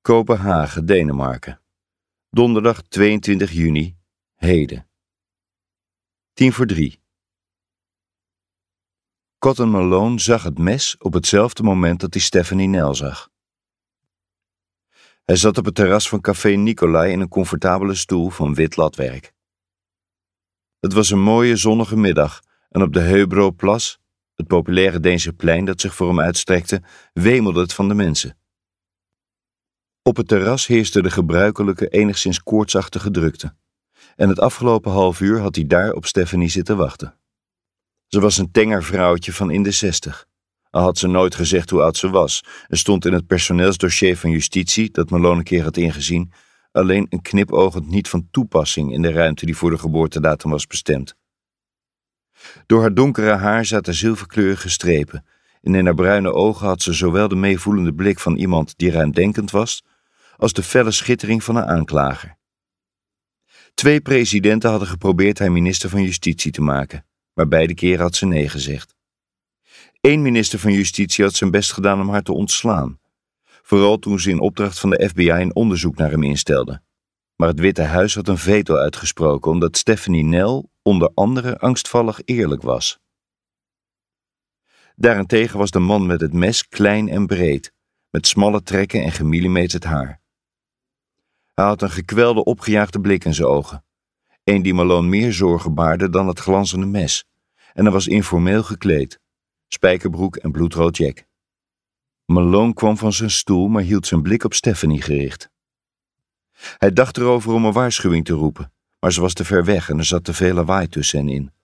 Kopenhagen, Denemarken. Donderdag 22 juni, heden. 2:50. Cotton Malone zag het mes op hetzelfde moment dat hij Stephanie Nell zag. Hij zat op het terras van Café Nicolai in een comfortabele stoel van wit latwerk. Het was een mooie zonnige middag en op de Heubroplas, het populaire Deense plein dat zich voor hem uitstrekte, wemelde het van de mensen. Op het terras heerste de gebruikelijke, enigszins koortsachtige drukte. En het afgelopen half uur had hij daar op Stephanie zitten wachten. Ze was een tenger vrouwtje van in de 60. Al had ze nooit gezegd hoe oud ze was en stond in het personeelsdossier van justitie, dat Malone een keer had ingezien, alleen een knipoogend niet van toepassing in de ruimte die voor de geboortedatum was bestemd. Door haar donkere haar zaten zilverkleurige strepen en in haar bruine ogen had ze zowel de meevoelende blik van iemand die ruimdenkend was, als de felle schittering van een aanklager. 2 presidenten hadden geprobeerd haar minister van Justitie te maken, maar beide keren had ze nee gezegd. 1 minister van Justitie had zijn best gedaan om haar te ontslaan, vooral toen ze in opdracht van de FBI een onderzoek naar hem instelde. Maar het Witte Huis had een veto uitgesproken omdat Stephanie Nell onder andere angstvallig eerlijk was. Daarentegen was de man met het mes klein en breed, met smalle trekken en gemillimeterd haar. Hij had een gekwelde, opgejaagde blik in zijn ogen, een die Malone meer zorgen baarde dan het glanzende mes, en hij was informeel gekleed, spijkerbroek en bloedrood jack. Malone kwam van zijn stoel, maar hield zijn blik op Stephanie gericht. Hij dacht erover om een waarschuwing te roepen, maar ze was te ver weg en er zat te veel lawaai tussenin.